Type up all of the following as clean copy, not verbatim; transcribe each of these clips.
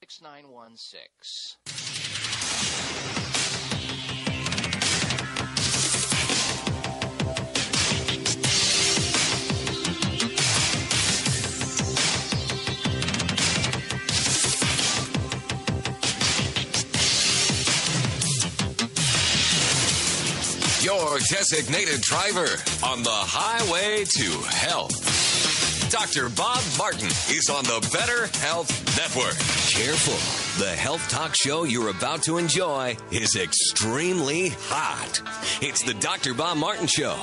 Your designated driver on the highway to health. Dr. Bob Martin is on the Better Health Network. Careful. The health talk show you're about to enjoy is extremely hot. It's the Dr. Bob Martin Show.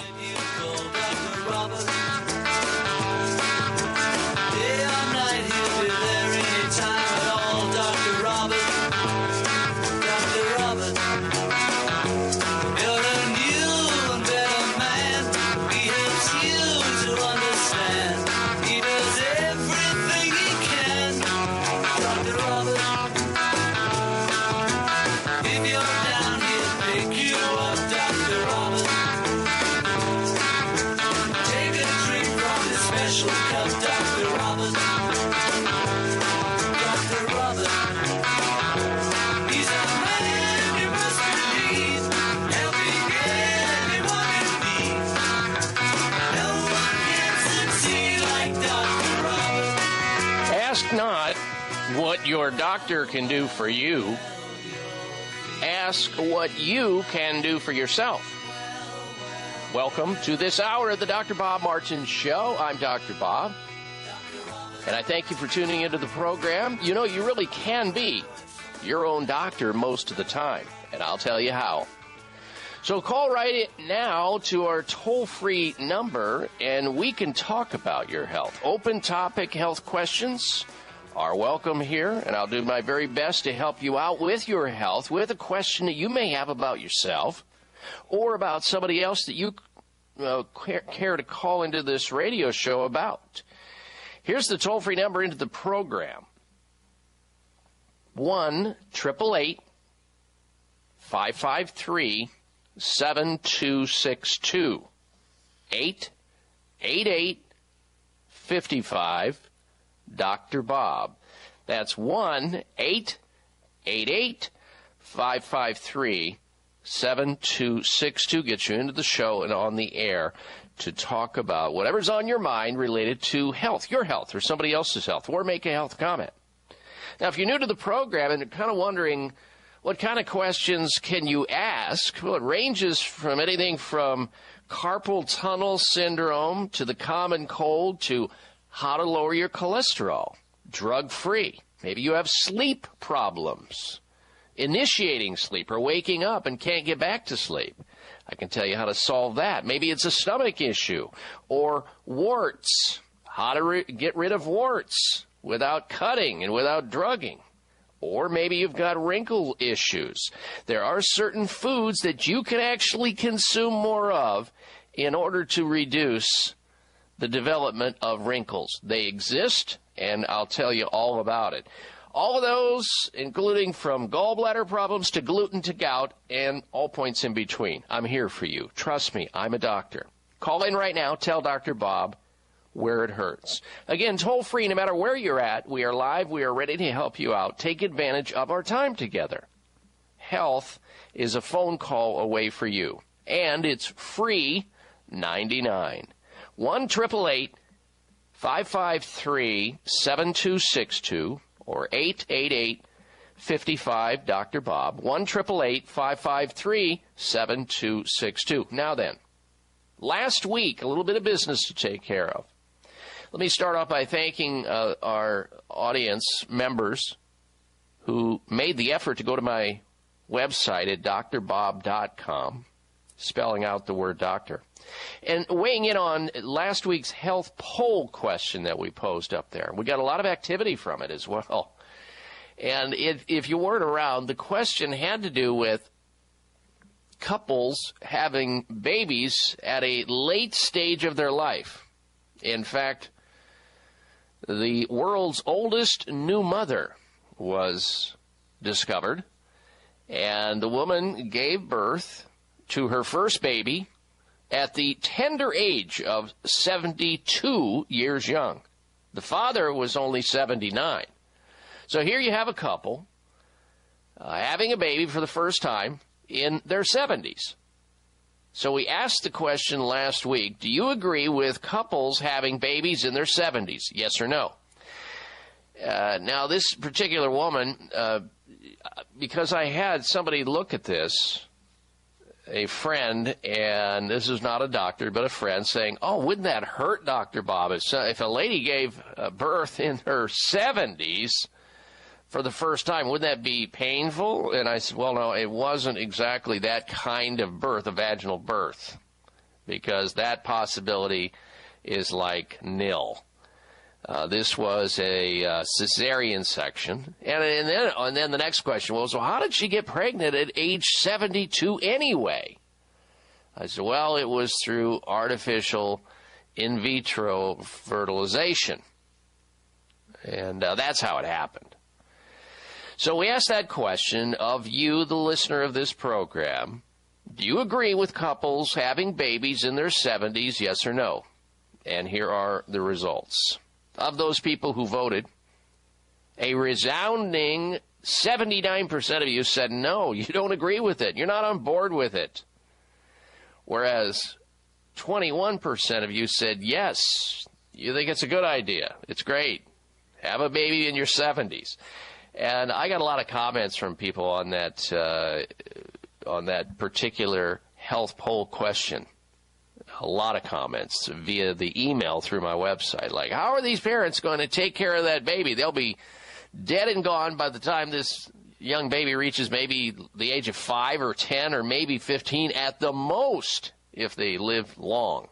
Not what your doctor can do for you. Ask what you can do for yourself. Welcome to this hour of the Dr. Bob Martin Show. I'm Dr. Bob, and I thank you for tuning into the program. You know, you really can be your own doctor most of the time, and I'll tell you how. So call right now to our toll-free number, and we can talk about your health. Open topic health questions are welcome here, and I'll do my very best to help you out with your health, with a question that you may have about yourself or about somebody else that you care to call into this radio show about. Here's the toll-free number into the program. 1-888-553-7262. 888-55 Dr. Bob. That's 1-888-553-7262. Get you into the show and on the air to talk about whatever's on your mind related to health, your health or somebody else's health, or make a health comment. Now, if you're new to the program and you're kind of wondering what kind of questions can you ask, well, it ranges from anything from carpal tunnel syndrome to the common cold to how to lower your cholesterol, drug-free. Maybe you have sleep problems, initiating sleep or waking up and can't get back to sleep. I can tell you how to solve that. Maybe it's a stomach issue or warts, how to get rid of warts without cutting and without drugging. Or maybe you've got wrinkle issues. There are certain foods that you can actually consume more of in order to reduce the development of wrinkles. They exist, and I'll tell you all about it. All of those, including from gallbladder problems to gluten to gout and all points in between. I'm here for you. Trust me, I'm a doctor. Call in right now. Tell Dr. Bob where it hurts. Again, toll free, no matter where you're at. We are live. We are ready to help you out. Take advantage of our time together. Health is a phone call away for you, and it's free 99. 1-888-553-7262 or 888-55 Dr. Bob. 1-888-553-7262. Now then, last week, a little bit of business to take care of. Let me start off by thanking our audience members who made the effort to go to my website at drbob.com, spelling out the word doctor, and weighing in on last week's health poll question that we posed up there. We got a lot of activity from it as well. And if you weren't around, the question had to do with couples having babies at a late stage of their life. In fact, the world's oldest new mother was discovered, and the woman gave birth to her first baby at the tender age of 72 years young. The father was only 79. So here you have a couple having a baby for the first time in their 70s. So we asked the question last week, do you agree with couples having babies in their 70s? Yes or no? Now, this particular woman, because I had somebody look at this, a friend, and this is not a doctor, but a friend, saying, oh, wouldn't that hurt, Dr. Bob? If a lady gave birth in her 70s for the first time, wouldn't that be painful? And I said, well, no, it wasn't exactly that kind of birth, a vaginal birth, because that possibility is like nil. This was a cesarean section. And then the next question was, well, how did she get pregnant at age 72 anyway? I said, well, it was through artificial in vitro fertilization. And that's how it happened. So we asked that question of you, the listener of this program. Do you agree with couples having babies in their 70s, yes or no? And here are the results. Of those people who voted, a resounding 79% of you said no, you don't agree with it. You're not on board with it. Whereas 21% of you said yes, you think it's a good idea. It's great. Have a baby in your 70s. And I got a lot of comments from people on that particular health poll question. A lot of comments via the email through my website. Like, how are these parents going to take care of that baby? They'll be dead and gone by the time this young baby reaches maybe the age of 5 or 10 or maybe 15 at the most if they live long.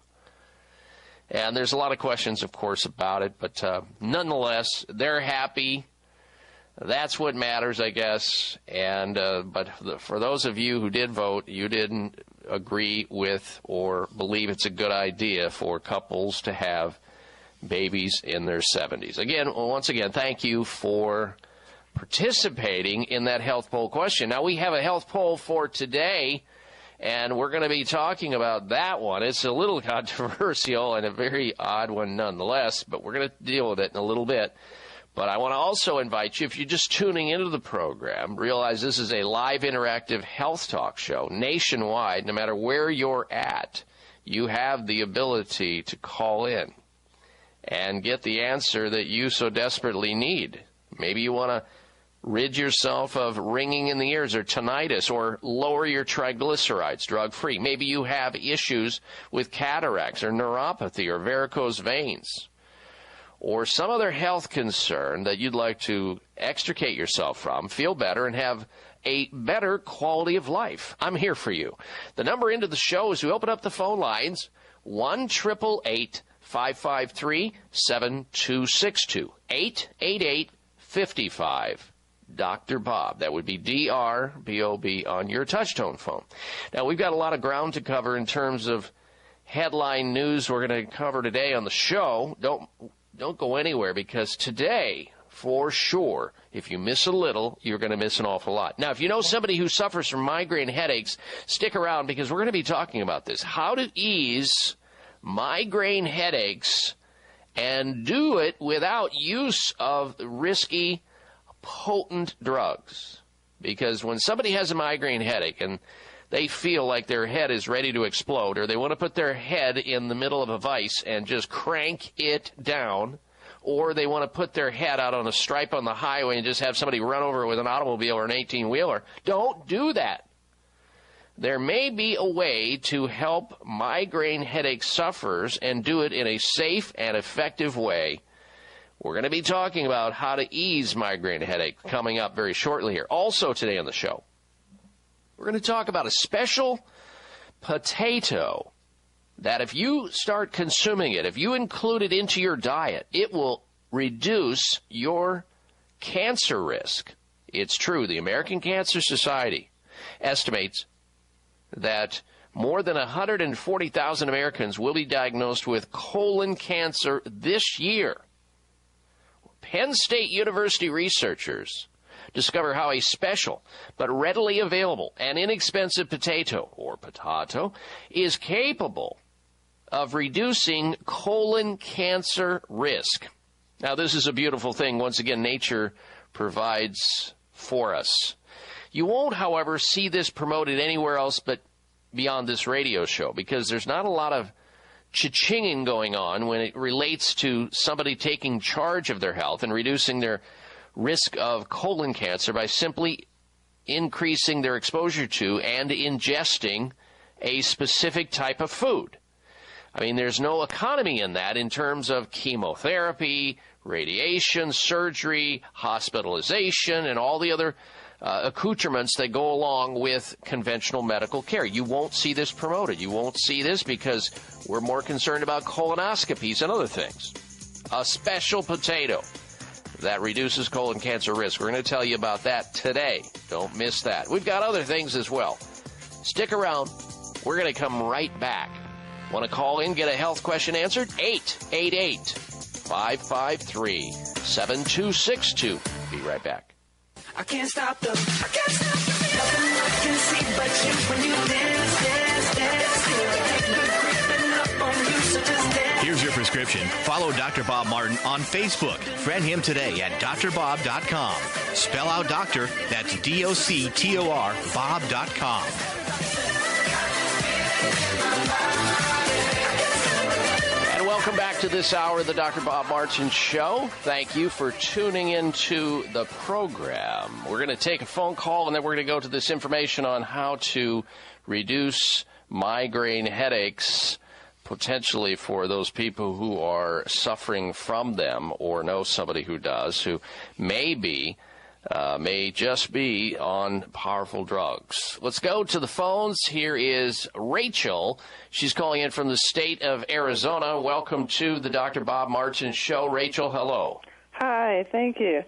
And there's a lot of questions, of course, about it. But nonetheless, they're happy. That's what matters, I guess. And but for those of you who did vote, you didn't agree with or believe it's a good idea for couples to have babies in their 70s. Again, once again, thank you for participating in that health poll question. Now, we have a health poll for today, and we're going to be talking about that one. It's a little controversial and a very odd one nonetheless, but we're going to deal with it in a little bit. But I want to also invite you, if you're just tuning into the program, realize this is a live interactive health talk show nationwide. No matter where you're at, you have the ability to call in and get the answer that you so desperately need. Maybe you want to rid yourself of ringing in the ears or tinnitus or lower your triglycerides drug-free. Maybe you have issues with cataracts or neuropathy or varicose veins, or some other health concern that you'd like to extricate yourself from, feel better, and have a better quality of life. I'm here for you. The number into the show is we open up the phone lines, 1-888-553-7262, 888-55. Dr. Bob. That would be D-R-B-O-B on your touch-tone phone. Now, we've got a lot of ground to cover in terms of headline news we're going to cover today on the show. Don't go anywhere, because today, for sure, if you miss a little, you're going to miss an awful lot. Now, if you know somebody who suffers from migraine headaches, stick around, because we're going to be talking about this. How to ease migraine headaches and do it without use of risky, potent drugs. Because when somebody has a migraine headache and they feel like their head is ready to explode, or they want to put their head in the middle of a vise and just crank it down, or they want to put their head out on a stripe on the highway and just have somebody run over it with an automobile or an 18-wheeler. Don't do that. There may be a way to help migraine headache sufferers and do it in a safe and effective way. We're going to be talking about how to ease migraine headache coming up very shortly here. Also today on the show, we're going to talk about a special potato that if you start consuming it, if you include it into your diet, it will reduce your cancer risk. It's true. The American Cancer Society estimates that more than 140,000 Americans will be diagnosed with colon cancer this year. Penn State University researchers discover how a special but readily available and inexpensive potato, or potato, is capable of reducing colon cancer risk. Now, this is a beautiful thing. Once again, Nature provides for us. You won't, however, see this promoted anywhere else but beyond this radio show, because there's not a lot of cha-chinging going on when it relates to somebody taking charge of their health and reducing their risk of colon cancer by simply increasing their exposure to and ingesting a specific type of food. I mean, there's no economy in that in terms of chemotherapy, radiation, surgery, hospitalization, and all the other accoutrements that go along with conventional medical care. You won't see this promoted. You won't see this because we're more concerned about colonoscopies and other things. A special potato that reduces colon cancer risk. We're going to tell you about that today. Don't miss that. We've got other things as well. Stick around. We're going to come right back. Want to call in, get a health question answered? 888-553-7262. Be right back. I can't stop the nothing I can see but you when you dance. Creeping up on you, so just dance. Here's your prescription. Follow Dr. Bob Martin on Facebook. Friend him today at drbob.com. Spell out doctor, that's DOCTOR, Bob.com. Welcome back to this hour of the Dr. Bob Martin Show. Thank you for tuning into the program. We're going to take a phone call, and then we're going to go to this information on how to reduce migraine headaches, potentially for those people who are suffering from them or know somebody who does, who may just be on powerful drugs. Let's go to the phones. Here is Rachel. She's calling in from the state of Arizona. Welcome to the Dr. Bob Martin Show. Rachel, hello. Hi, thank you.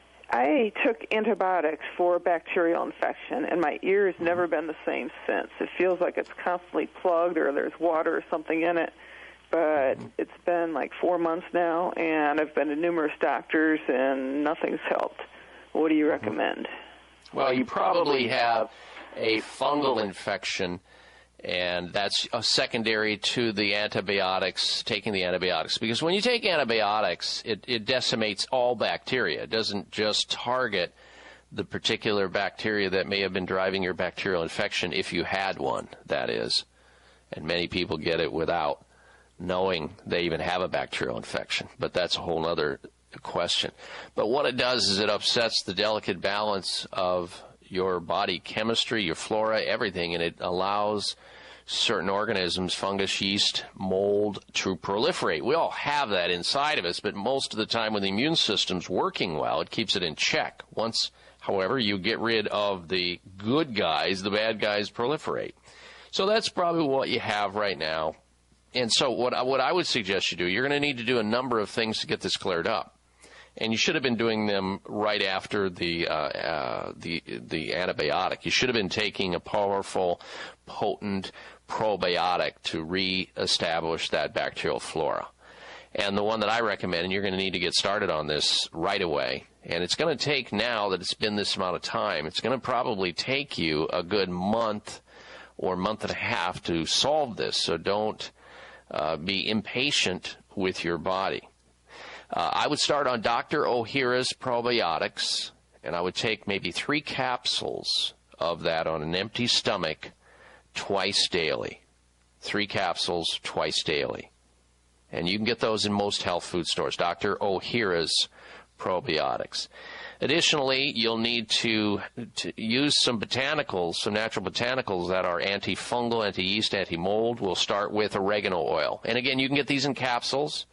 I took antibiotics for bacterial infection, and my ear has never been the same since. It feels like it's constantly plugged or there's water or something in it. But it's been like 4 months now, and I've been to numerous doctors, and nothing's helped. What do you recommend? Well, you probably have a fungal infection, and that's secondary to the antibiotics, taking the antibiotics. Because when you take antibiotics, it decimates all bacteria. It doesn't just target the particular bacteria that may have been driving your bacterial infection, if you had one, that is. And many people get it without knowing they even have a bacterial infection. But that's a whole other question. But what it does is it upsets the delicate balance of your body chemistry, your flora, everything, and it allows certain organisms, fungus, yeast, mold, to proliferate. We all have that inside of us, but most of the time when the immune system's working well, it keeps it in check. Once, however, you get rid of the good guys, the bad guys proliferate. So that's probably what you have right now. And so what I would suggest you do, you're going to need to do a number of things to get this cleared up. And you should have been doing them right after the antibiotic. You should have been taking a powerful, potent probiotic to reestablish that bacterial flora. And the one that I recommend, and you're going to need to get started on this right away, and it's going to take, now that it's been this amount of time, it's going to probably take you a good month or month and a half to solve this. So don't be impatient with your body. I would start on Dr. Ohhira's probiotics, and I would take maybe 3 capsules of that on an empty stomach twice daily. 3 capsules twice daily. And you can get those in most health food stores, Dr. Ohhira's probiotics. Additionally, you'll need to use some botanicals, some natural botanicals that are antifungal, anti-yeast, anti-mold. We'll start with oregano oil. And again, you can get these in capsules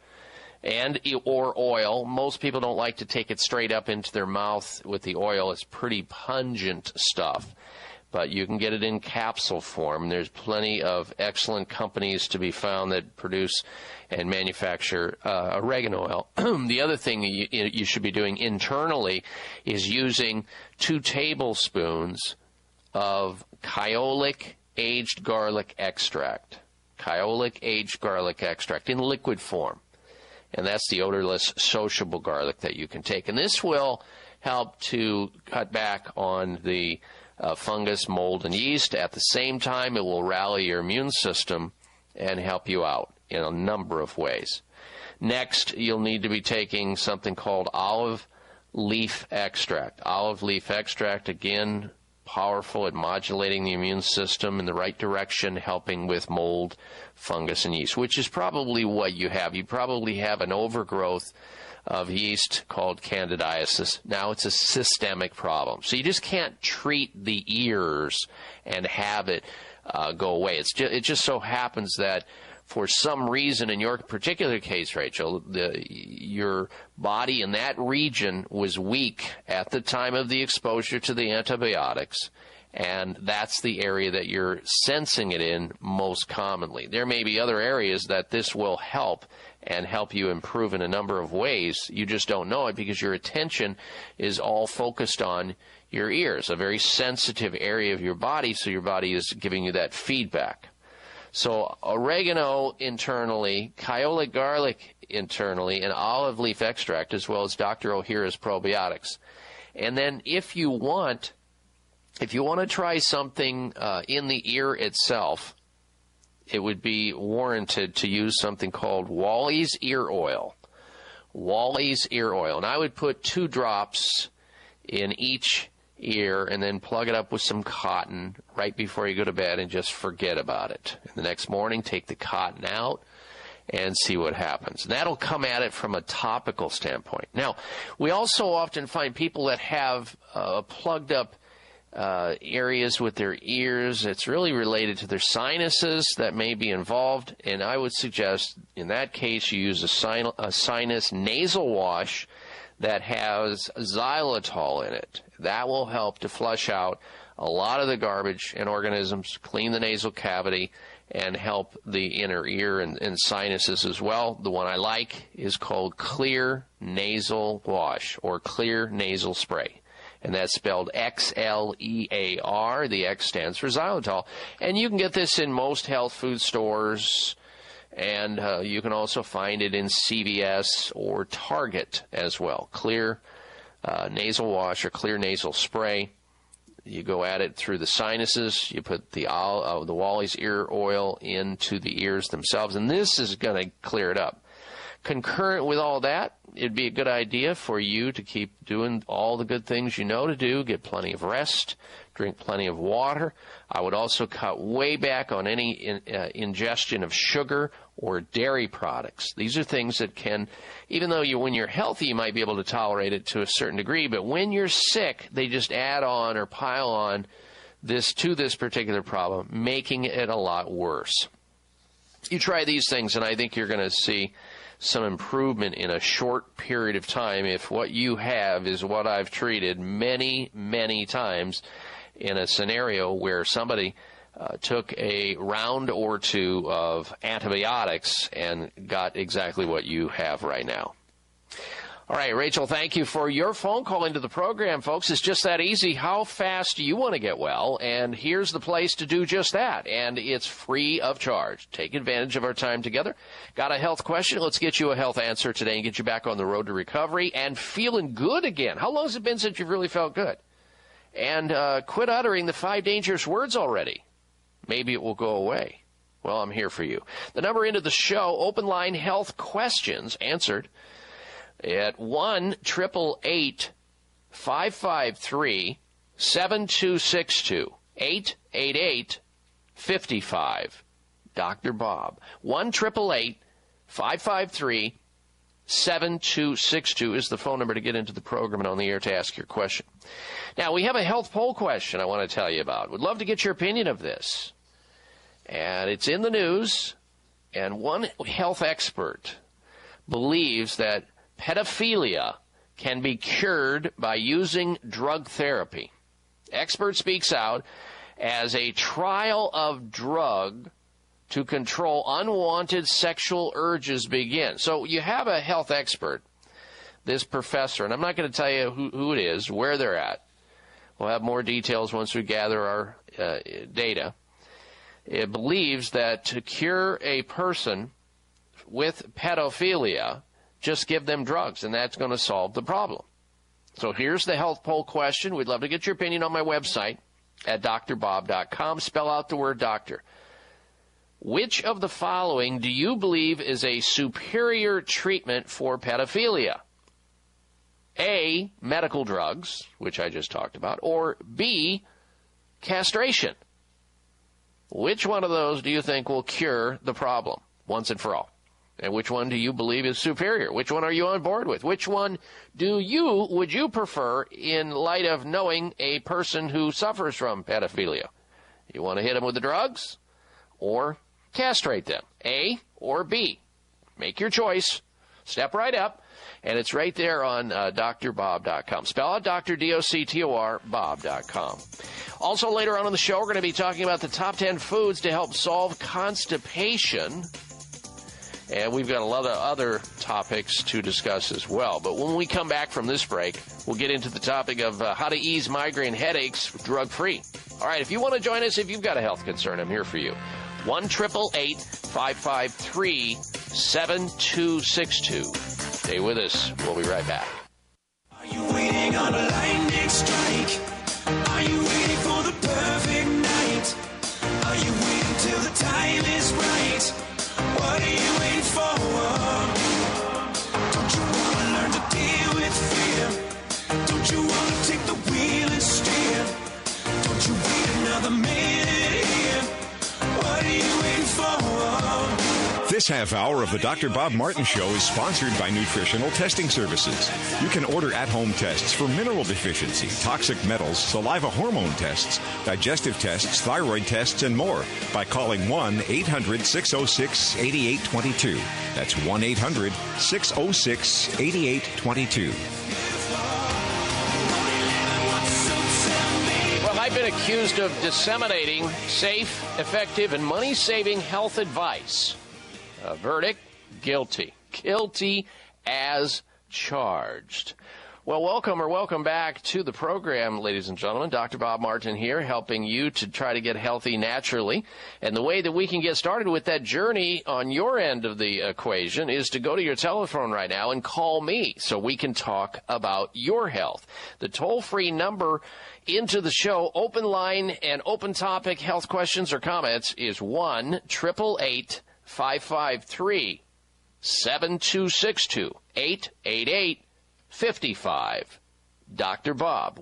or oil. Most people don't like to take it straight up into their mouth with the oil. It's pretty pungent stuff. But you can get it in capsule form. There's plenty of excellent companies to be found that produce and manufacture oregano oil. The other thing you should be doing internally is using 2 tablespoons of Kyolic aged garlic extract. Kyolic aged garlic extract in liquid form. And that's the odorless, sociable garlic that you can take. And this will help to cut back on the fungus, mold, and yeast. At the same time, it will rally your immune system and help you out in a number of ways. Next, you'll need to be taking something called olive leaf extract. Olive leaf extract, again, powerful at modulating the immune system in the right direction, helping with mold, fungus, and yeast, which is probably what you have. You probably have an overgrowth of yeast called candidiasis. Now it's a systemic problem. So you just can't treat the ears and have it go away. It just so happens that for some reason, in your particular case, Rachel, your body in that region was weak at the time of the exposure to the antibiotics, and that's the area that you're sensing it in most commonly. There may be other areas that this will help and help you improve in a number of ways. You just don't know it because your attention is all focused on your ears, a very sensitive area of your body, so your body is giving you that feedback. So oregano internally, kyolic garlic internally, and olive leaf extract, as well as Dr. Ohhira's probiotics. And then if you want to try something in the ear itself, it would be warranted to use something called Wally's ear oil. Wally's ear oil. And I would put 2 drops in each ear and then plug it up with some cotton right before you go to bed and just forget about it. And the next morning, take the cotton out and see what happens. That'll come at it from a topical standpoint. Now, we also often find people that have plugged up areas with their ears. It's really related to their sinuses that may be involved, and I would suggest in that case you use a sinus nasal wash that has xylitol in it. That will help to flush out a lot of the garbage and organisms, clean the nasal cavity, and help the inner ear and sinuses as well. The one I like is called Xlear Nasal Wash or Xlear Nasal Spray. And that's spelled Xlear. The X stands for xylitol. And you can get this in most health food stores, and you can also find it in CVS or Target as well. Xlear nasal wash or Xlear nasal spray. You go at it through the sinuses. You put the Wally's ear oil into the ears themselves, and this is going to clear it up. Concurrent with all that, it'd be a good idea for you to keep doing all the good things you know to do, get plenty of rest, drink plenty of water. I would also cut way back on any ingestion of sugar or dairy products. These are things that can, even though when you're healthy, you might be able to tolerate it to a certain degree, but when you're sick, they just add on or pile on this to this particular problem, making it a lot worse. You try these things, and I think you're going to see some improvement in a short period of time if what you have is what I've treated many, many times in a scenario where somebody took a round or 2 of antibiotics and got exactly what you have right now. All right, Rachel, thank you for your phone call into the program, folks. It's just that easy. How fast do you want to get well? And here's the place to do just that, and it's free of charge. Take advantage of our time together. Got a health question? Let's get you a health answer today and get you back on the road to recovery and feeling good again. How long has it been since you've really felt good? And quit uttering the 5 dangerous words already. Maybe it will go away. Well, I'm here for you. The number into the show, open line health questions answered at 1-888-553-7262, 888-55, Dr. Bob. 1-888-553-7262 is the phone number to get into the program and on the air to ask your question. Now, we have a health poll question I want to tell you about. Would love to get your opinion of this. And it's in the news, and one health expert believes that pedophilia can be cured by using drug therapy. Expert speaks out as a trial of drug to control unwanted sexual urges begins. So you have a health expert, this professor, and I'm not going to tell you who it is, where they're at. We'll have more details once we gather our data. It believes that to cure a person with pedophilia, just give them drugs, and that's going to solve the problem. So here's the health poll question. We'd love to get your opinion on my website at drbob.com. Spell out the word doctor. Which of the following do you believe is a superior treatment for pedophilia? A, medical drugs, which I just talked about, or B, castration. Which one of those do you think will cure the problem once and for all? And which one do you believe is superior? Which one are you on board with? Which one would you prefer in light of knowing a person who suffers from pedophilia? You want to hit them with the drugs or castrate them? A or B? Make your choice. Step right up. And it's right there on drbob.com. Spell out Dr. D-O-C-T-O-R, Bob.com. Also, later on in the show, we're going to be talking about the top 10 foods to help solve constipation. And we've got a lot of other topics to discuss as well. But when we come back from this break, we'll get into the topic of how to ease migraine headaches drug-free. All right, if you want to join us, if you've got a health concern, I'm here for you. 1-888-553-7262. Stay with us. We'll be right back. Are you waiting on a lightning strike? Are you waiting for the perfect night? Are you waiting till the time is right? What are you waiting for? Don't you want to learn to deal with fear? Don't you want to take the wheel and steer? Don't you wait another minute here? What are you waiting for? This half hour of the Dr. Bob Martin Show is sponsored by Nutritional Testing Services. You can order at-home tests for mineral deficiency, toxic metals, saliva hormone tests, digestive tests, thyroid tests, and more by calling 1-800-606-8822. That's 1-800-606-8822. Well, I've been accused of disseminating safe, effective, and money-saving health advice. Verdict, guilty. Guilty as charged. Well, welcome back to the program, ladies and gentlemen. Dr. Bob Martin here, helping you to try to get healthy naturally. And the way that we can get started with that journey on your end of the equation is to go to your telephone right now and call me so we can talk about your health. The toll-free number into the show, open line and open topic health questions or comments is 1-888-553-7262, 888-55 Dr. Bob.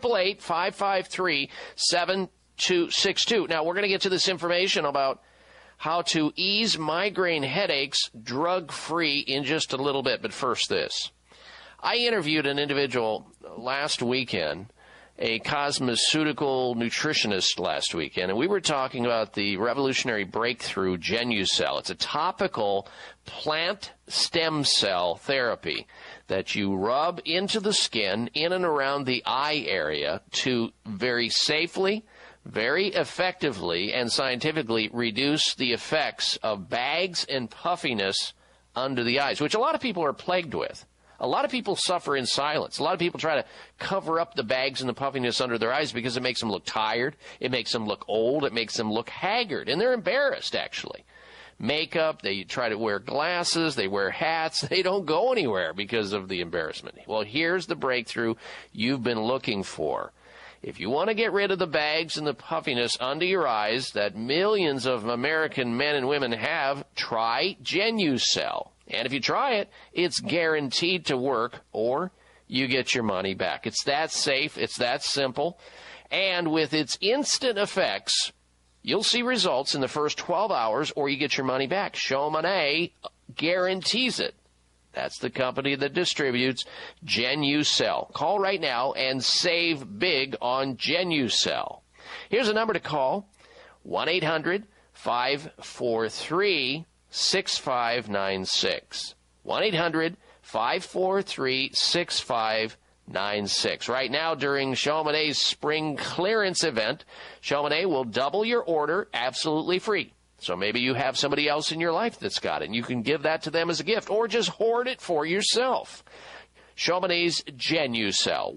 1-888-553-7262. Now, we're going to get to this information about how to ease migraine headaches drug-free in just a little bit. But first, this. I interviewed an individual last weekend, a cosmeceutical nutritionist last weekend, and we were talking about the revolutionary breakthrough Genucell. It's a topical plant stem cell therapy that you rub into the skin in and around the eye area to very safely, very effectively, and scientifically reduce the effects of bags and puffiness under the eyes, which a lot of people are plagued with. A lot of people suffer in silence. A lot of people try to cover up the bags and the puffiness under their eyes because it makes them look tired. It makes them look old. It makes them look haggard. And they're embarrassed, actually. Makeup, they try to wear glasses, they wear hats. They don't go anywhere because of the embarrassment. Well, here's the breakthrough you've been looking for. If you want to get rid of the bags and the puffiness under your eyes that millions of American men and women have, try Genucell. And if you try it, it's guaranteed to work, or you get your money back. It's that safe. It's that simple. And with its instant effects, you'll see results in the first 12 hours, or you get your money back. Chamonix guarantees it. That's the company that distributes Genucell. Call right now and save big on Genucell. Here's a number to call, 1-800-543-6596. 1-800-543-6596. Right now, during Chamonix's spring clearance event, Chamonix will double your order absolutely free. So maybe you have somebody else in your life that's got it, and you can give that to them as a gift, or just hoard it for yourself. Chamonix's Genucell,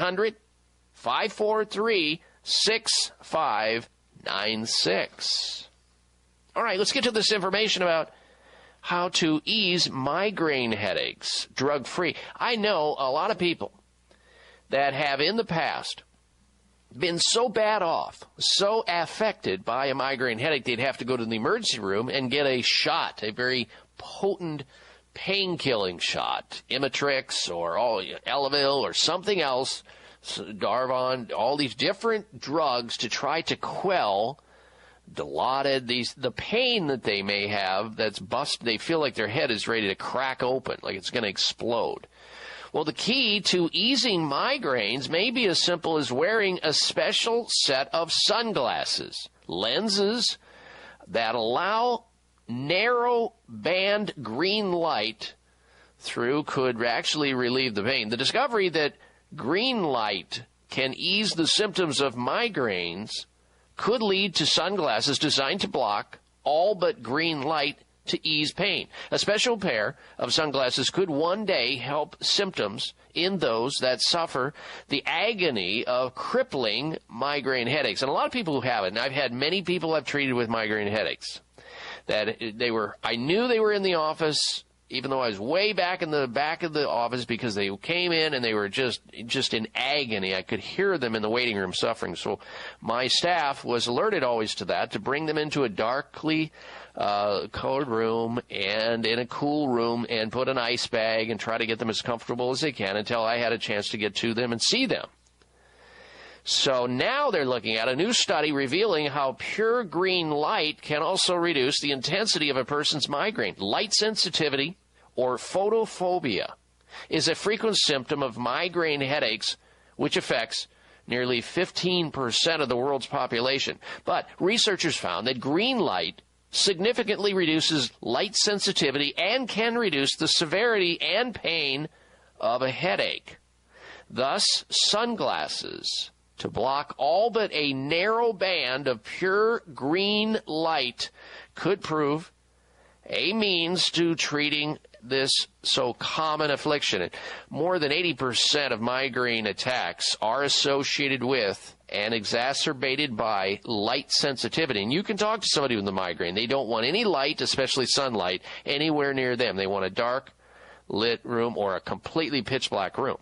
1-800-543-6596. All right, let's get to this information about how to ease migraine headaches drug-free. I know a lot of people that have in the past been so bad off, so affected by a migraine headache, they'd have to go to the emergency room and get a shot, a very potent pain-killing shot, Imatrix or Elavil or something else, Darvon, all these different drugs to try to quell Dilaudid, the pain that they may have that's they feel like their head is ready to crack open, like it's going to explode. Well, the key to easing migraines may be as simple as wearing a special set of sunglasses, lenses that allow narrow band green light through could actually relieve the pain. The discovery that green light can ease the symptoms of migraines could lead to sunglasses designed to block all but green light to ease pain. A special pair of sunglasses could one day help symptoms in those that suffer the agony of crippling migraine headaches. And a lot of people who have it, and I've had many people I've treated with migraine headaches, that I knew they were in the office, even though I was way back in the back of the office, because they came in and they were just in agony. I could hear them in the waiting room suffering. So my staff was alerted always to that, to bring them into a darkly colored room and in a cool room and put an ice bag and try to get them as comfortable as they can until I had a chance to get to them and see them. So now they're looking at a new study revealing how pure green light can also reduce the intensity of a person's migraine. Light sensitivity, or photophobia, is a frequent symptom of migraine headaches, which affects nearly 15% of the world's population. But researchers found that green light significantly reduces light sensitivity and can reduce the severity and pain of a headache. Thus, sunglasses to block all but a narrow band of pure green light could prove a means to treating this so common affliction. And more than 80% of migraine attacks are associated with and exacerbated by light sensitivity. And you can talk to somebody with a migraine. They don't want any light, especially sunlight, anywhere near them. They want a dark lit room or a completely pitch black room.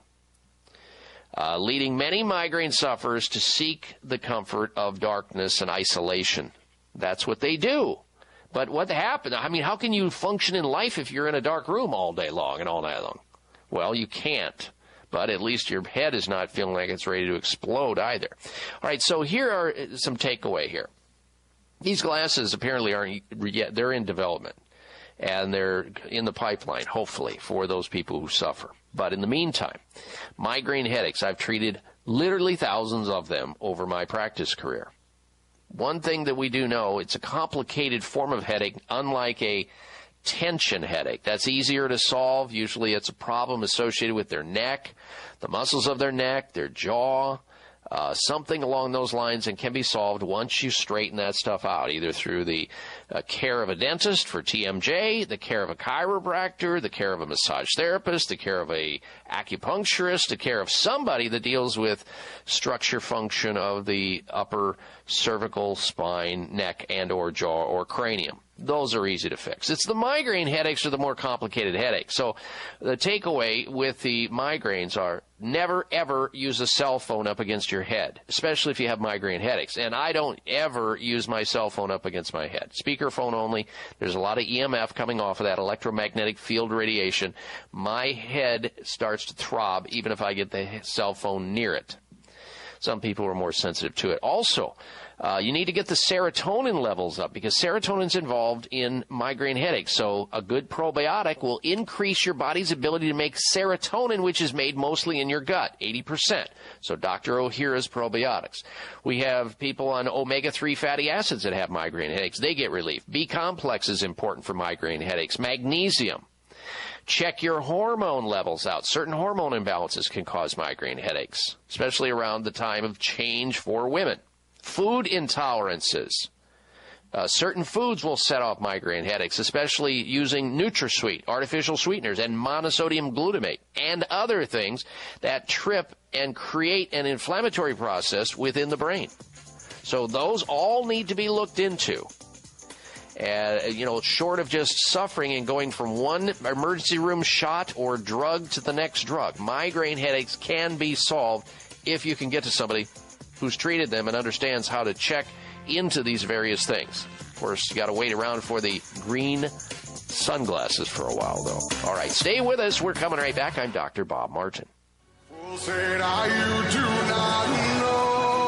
Leading many migraine sufferers to seek the comfort of darkness and isolation. That's what they do. But what happened? I mean, how can you function in life if you're in a dark room all day long and all night long? Well, you can't. But at least your head is not feeling like it's ready to explode either. All right, so here are some takeaway here. These glasses apparently aren't yet, they're in development. And they're in the pipeline, hopefully, for those people who suffer. But in the meantime, migraine headaches, I've treated literally thousands of them over my practice career. One thing that we do know, it's a complicated form of headache, unlike a tension headache. That's easier to solve. Usually it's a problem associated with their neck, the muscles of their neck, their jaw, something along those lines, and can be solved once you straighten that stuff out, either through the care of a dentist for TMJ, the care of a chiropractor, the care of a massage therapist, the care of a acupuncturist, the care of somebody that deals with structure function of the upper cervical, spine, neck, and or jaw or cranium. Those are easy to fix. It's the migraine headaches are the more complicated headaches. So the takeaway with the migraines are never, ever use a cell phone up against your head, especially if you have migraine headaches. And I don't ever use my cell phone up against my head. Speakerphone only. There's a lot of EMF coming off of that electromagnetic field radiation. My head starts to throb even if I get the cell phone near it. Some people are more sensitive to it. Also, you need to get the serotonin levels up because serotonin's involved in migraine headaches. So a good probiotic will increase your body's ability to make serotonin, which is made mostly in your gut, 80%. So Dr. Ohhira's probiotics. We have people on omega-3 fatty acids that have migraine headaches. They get relief. B-complex is important for migraine headaches. Magnesium. Check your hormone levels out. Certain hormone imbalances can cause migraine headaches, especially around the time of change for women. Food intolerances. Certain foods will set off migraine headaches, especially using NutraSweet, artificial sweeteners, and monosodium glutamate, and other things that trip and create an inflammatory process within the brain. So those all need to be looked into. Short of just suffering and going from one emergency room shot or drug to the next drug. Migraine headaches can be solved if you can get to somebody who's treated them and understands how to check into these various things. Of course, you got to wait around for the green Sunglasses for a while, though. All right, stay with us. We're coming right back. I'm Dr. Bob Martin. Say now you do not know.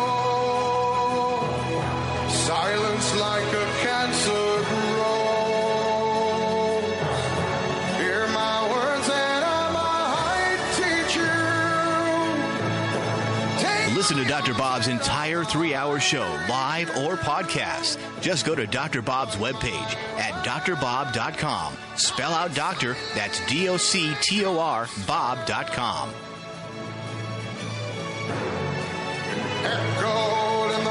Silence like a cancer grows. Hear my words and I might teach you. Listen to Dr. Bob's entire 3-hour show, live or podcast. Just go to Dr. Bob's webpage at drbob.com. Spell out doctor, that's DOCTOR, Bob.com. Echoed in the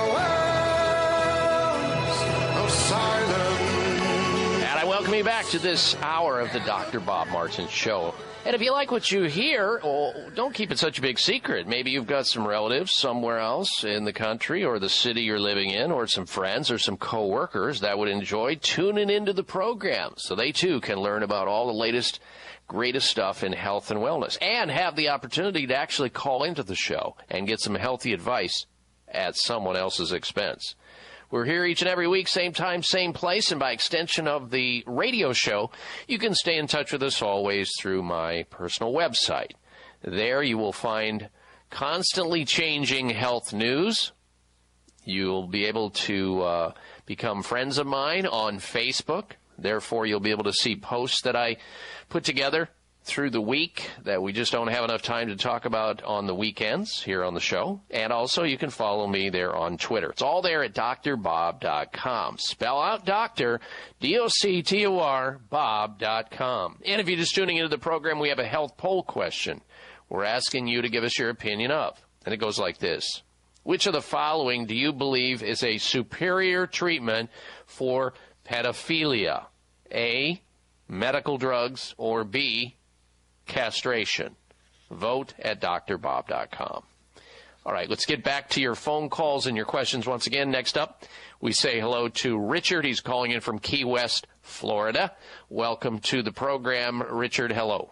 wells of silence. And I welcome you back to this hour of the Dr. Bob Martin Show. And if you like what you hear, don't keep it such a big secret. Maybe you've got some relatives somewhere else in the country or the city you're living in, or some friends or some coworkers that would enjoy tuning into the program so they too can learn about all the latest, greatest stuff in health and wellness and have the opportunity to actually call into the show and get some healthy advice at someone else's expense. We're here each and every week, same time, same place, and by extension of the radio show, you can stay in touch with us always through my personal website. There you will find constantly changing health news. You'll be able to become friends of mine on Facebook. Therefore, you'll be able to see posts that I put together through the week that we just don't have enough time to talk about on the weekends here on the show. And also, you can follow me there on Twitter. It's all there at drbob.com. Spell out doctor, DOCTOR, Bob.com. And if you're just tuning into the program, we have a health poll question we're asking you to give us your opinion of. And it goes like this. Which of the following do you believe is a superior treatment for pedophilia? A, medical drugs, or B, castration? Vote at drbob.com. All right, let's get back to your phone calls and your questions once again. Next up, we say hello to Richard. He's calling in from Key West, Florida. Welcome to the program, Richard. Hello.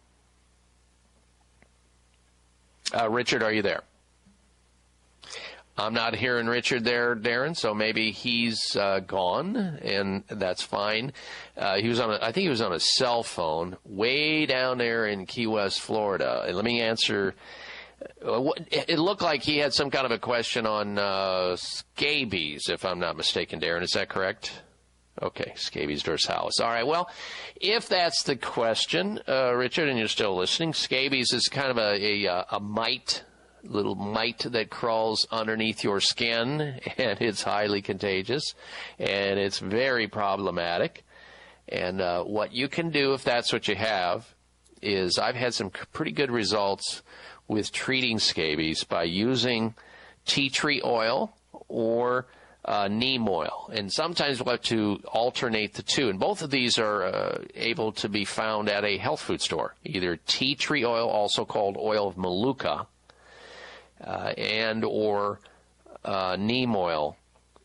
Richard, are you there? I'm not hearing Richard there, Darren, so maybe he's gone, and that's fine. I think he was on a cell phone way down there in Key West, Florida. And let me answer. It looked like he had some kind of a question on scabies, if I'm not mistaken, Darren. Is that correct? Okay, scabies dorsalis. All right, well, if that's the question, Richard, and you're still listening, scabies is kind of a mite, little mite that crawls underneath your skin, and it's highly contagious, and it's very problematic. And what you can do if that's what you have is I've had some pretty good results with treating scabies by using tea tree oil or neem oil. And sometimes we'll have to alternate the two. And both of these are able to be found at a health food store, either tea tree oil, also called oil of Maluka, and or neem oil,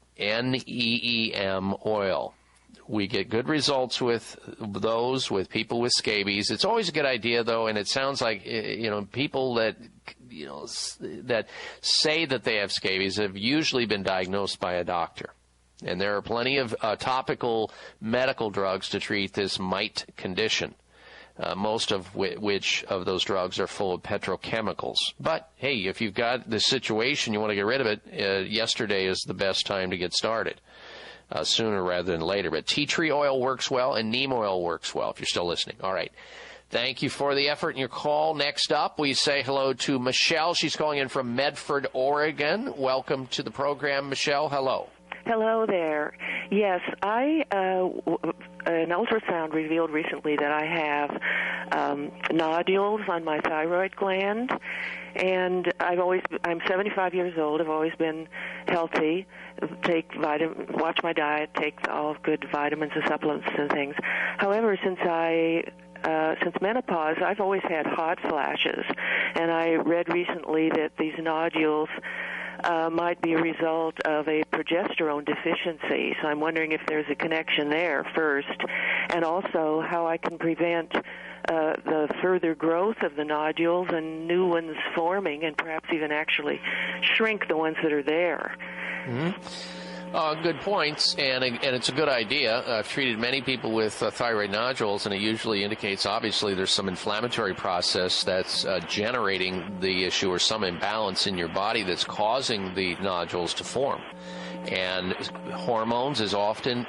NEEM oil. We get good results with those, with people with scabies. It's always a good idea, though, and it sounds like, people that, that say that they have scabies have usually been diagnosed by a doctor. And there are plenty of topical medical drugs to treat this mite condition. Most of which of those drugs are full of petrochemicals. But, hey, if you've got this situation, you want to get rid of it, yesterday is the best time to get started, sooner rather than later. But tea tree oil works well, and neem oil works well, if you're still listening. All right. Thank you for the effort in your call. Next up, we say hello to Michelle. She's calling in from Medford, Oregon. Welcome to the program, Michelle. Hello. Hello there. Yes, an ultrasound revealed recently that I have nodules on my thyroid gland, and I'm 75 years old. I've always been healthy. Watch my diet, take all good vitamins and supplements and things. However, since menopause, I've always had hot flashes, and I read recently that these nodules might be a result of a progesterone deficiency. So I'm wondering if there's a connection there first, and also how I can prevent the further growth of the nodules and new ones forming, and perhaps even actually shrink the ones that are there. Mm-hmm. Good points, and it's a good idea. I've treated many people with thyroid nodules, and it usually indicates, obviously, there's some inflammatory process that's generating the issue or some imbalance in your body that's causing the nodules to form. And hormones is often,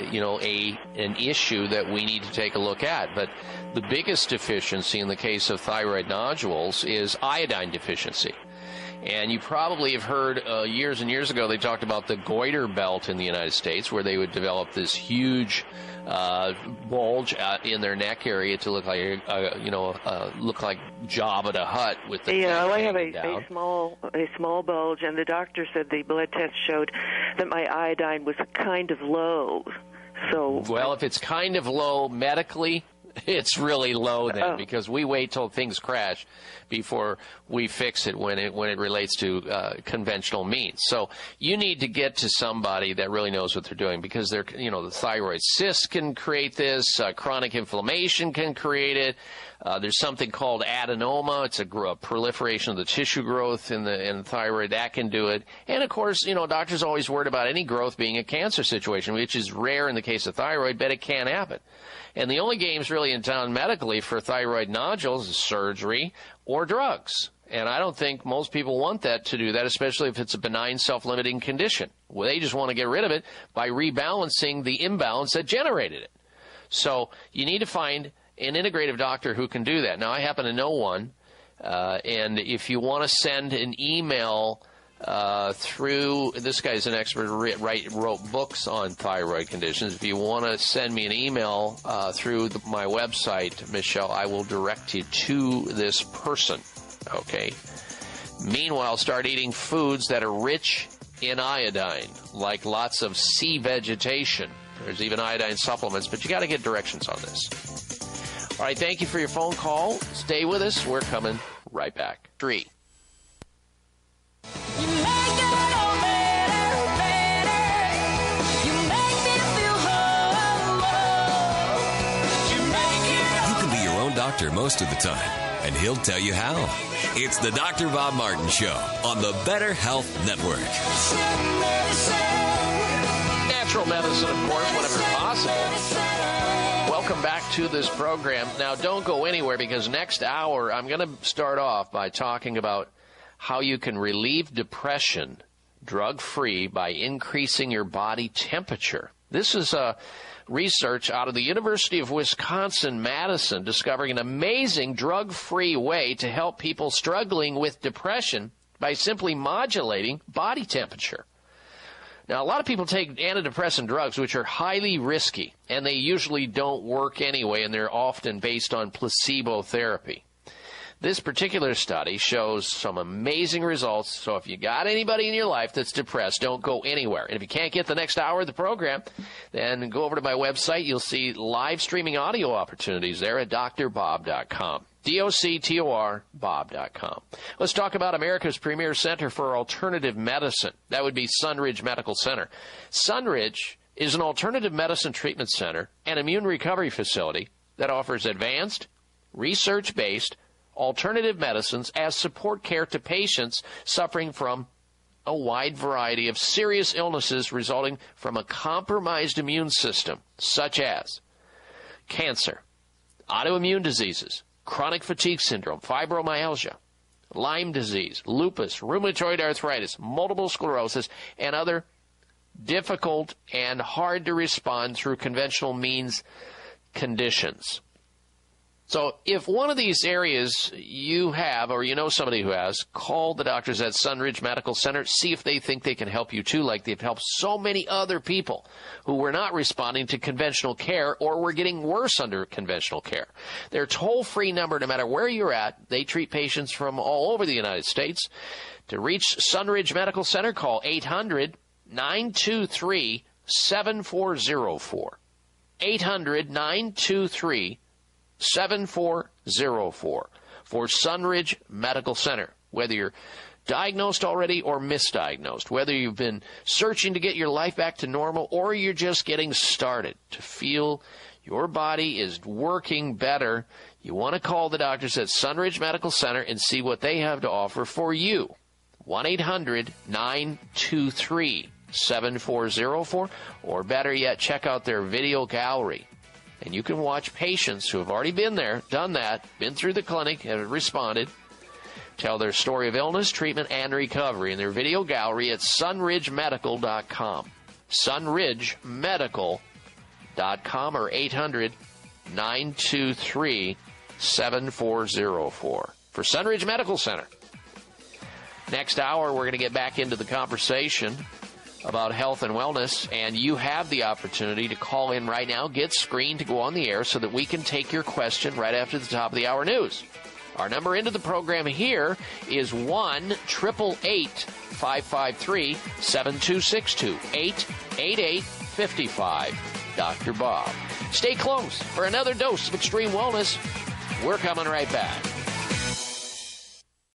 an issue that we need to take a look at. But the biggest deficiency in the case of thyroid nodules is iodine deficiency. And you probably have heard years and years ago they talked about the goiter belt in the United States, where they would develop this huge bulge in their neck area to look like look like Jabba the Hutt with the neck I have down. a small bulge, and the doctor said the blood test showed that my iodine was kind of low. So well, if it's kind of low medically, it's really low then, because we wait till things crash before we fix it when it relates to conventional means. So you need to get to somebody that really knows what they're doing, because the thyroid cyst can create this, chronic inflammation can create it. There's something called adenoma. It's a proliferation of the tissue growth in the thyroid. That can do it. And, of course, doctors are always worried about any growth being a cancer situation, which is rare in the case of thyroid, but it can happen. And the only games really in town medically for thyroid nodules is surgery or drugs. And I don't think most people want to do that, especially if it's a benign self-limiting condition. Well, they just want to get rid of it by rebalancing the imbalance that generated it. So you need to find an integrative doctor who can do that. Now, I happen to know one, and if you want to send an email through, this guy's an expert, wrote books on thyroid conditions. If you want to send me an email through my website, Michelle, I will direct you to this person, okay? Meanwhile, start eating foods that are rich in iodine, like lots of sea vegetation. There's even iodine supplements, but you got to get directions on this. All right, thank you for your phone call. Stay with us. We're coming right back. 3. You make it all better. You make me feel whole. You can be your own doctor most of the time, and he'll tell you how. It's the Dr. Bob Martin Show on the Better Health Network. Natural medicine, of course, whenever possible. Welcome back to this program. Now, don't go anywhere, because next hour I'm going to start off by talking about how you can relieve depression drug-free by increasing your body temperature. This is research out of the University of Wisconsin-Madison discovering an amazing drug-free way to help people struggling with depression by simply modulating body temperature. Now, a lot of people take antidepressant drugs, which are highly risky, and they usually don't work anyway, and they're often based on placebo therapy. This particular study shows some amazing results, so if you got anybody in your life that's depressed, don't go anywhere. And if you can't get the next hour of the program, then go over to my website. You'll see live streaming audio opportunities there at drbob.com. DOCTOR, Bob.com. Let's talk about America's premier center for alternative medicine. That would be Sunridge Medical Center. Sunridge is an alternative medicine treatment center and immune recovery facility that offers advanced, research-based alternative medicines as support care to patients suffering from a wide variety of serious illnesses resulting from a compromised immune system, such as cancer, autoimmune diseases, chronic fatigue syndrome, fibromyalgia, Lyme disease, lupus, rheumatoid arthritis, multiple sclerosis, and other difficult and hard to respond through conventional means conditions. So if one of these areas you have, or you know somebody who has, call the doctors at Sunridge Medical Center. See if they think they can help you too, like they've helped so many other people who were not responding to conventional care or were getting worse under conventional care. Their toll-free number, no matter where you're at, they treat patients from all over the United States. To reach Sunridge Medical Center, call 800-923-7404. 800-923-7404 for Sunridge Medical Center. Whether you're diagnosed already or misdiagnosed, whether you've been searching to get your life back to normal or you're just getting started to feel your body is working better, you want to call the doctors at Sunridge Medical Center and see what they have to offer for you. 1-800-923-7404. 888-858-7404, or better yet, check out their video gallery. And you can watch patients who have already been there, done that, been through the clinic, have responded, tell their story of illness, treatment, and recovery in their video gallery at sunridgemedical.com. sunridgemedical.com or 800-923-7404 for Sunridge Medical Center. Next hour, we're going to get back into the conversation about health and wellness, and you have the opportunity to call in right now, get screened to go on the air so that we can take your question right after the top of the hour news. Our number into the program here is 1-888-553-7262, 888-55-Dr. Bob. Stay close for another dose of extreme wellness. We're coming right back.